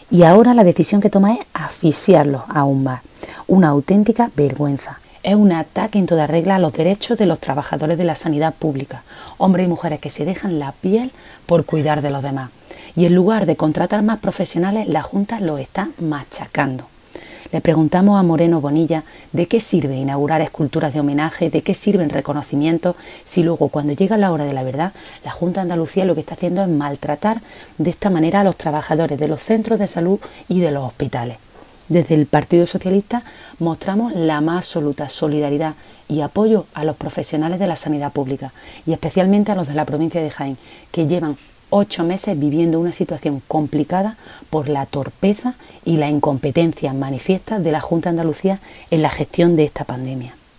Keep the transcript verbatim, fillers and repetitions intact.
Y ahora la decisión que toma es asfixiarlos aún más. Una auténtica vergüenza. Es un ataque en toda regla a los derechos de los trabajadores de la sanidad pública, hombres y mujeres que se dejan la piel por cuidar de los demás. Y en lugar de contratar más profesionales, la Junta los está machacando. Le preguntamos a Moreno Bonilla de qué sirve inaugurar esculturas de homenaje, de qué sirven reconocimientos, si luego cuando llega la hora de la verdad, la Junta de Andalucía lo que está haciendo es maltratar de esta manera a los trabajadores de los centros de salud y de los hospitales. Desde el Partido Socialista mostramos la más absoluta solidaridad y apoyo a los profesionales de la sanidad pública y especialmente a los de la provincia de Jaén, que llevan ocho meses viviendo una situación complicada por la torpeza y la incompetencia manifiesta de la Junta de Andalucía en la gestión de esta pandemia.